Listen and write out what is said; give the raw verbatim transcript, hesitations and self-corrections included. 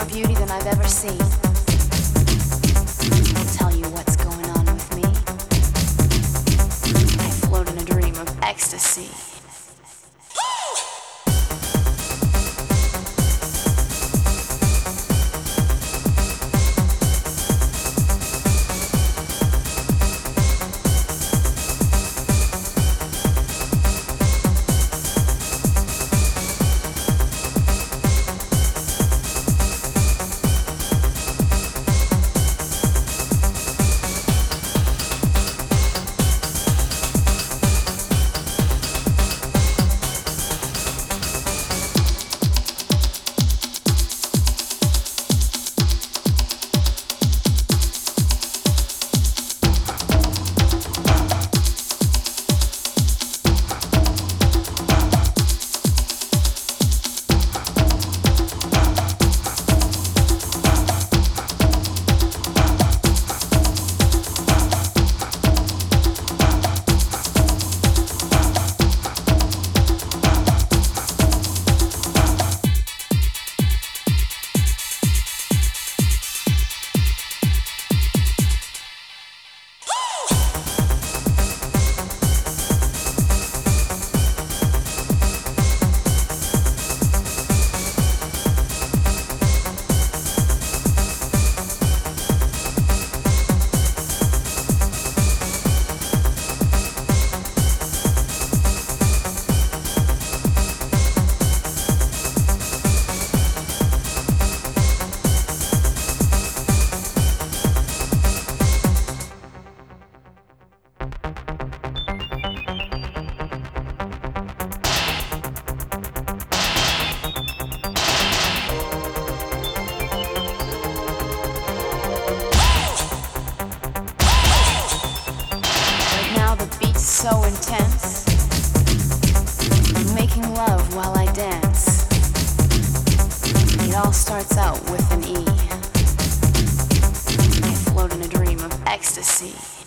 beauty than I've ever seen. I'll tell you what's going on with me. I float in a dream of ecstasy. So intense, I'm making love while I dance. It all starts out with an E. I float in a dream of ecstasy.